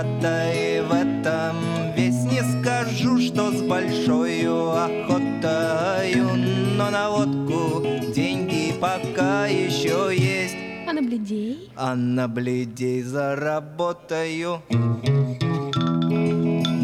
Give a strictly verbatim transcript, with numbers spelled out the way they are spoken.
работой в этом весь не скажу, что с большою охотою, но на водку деньги пока еще есть. А на бледей? А на бледей заработаю.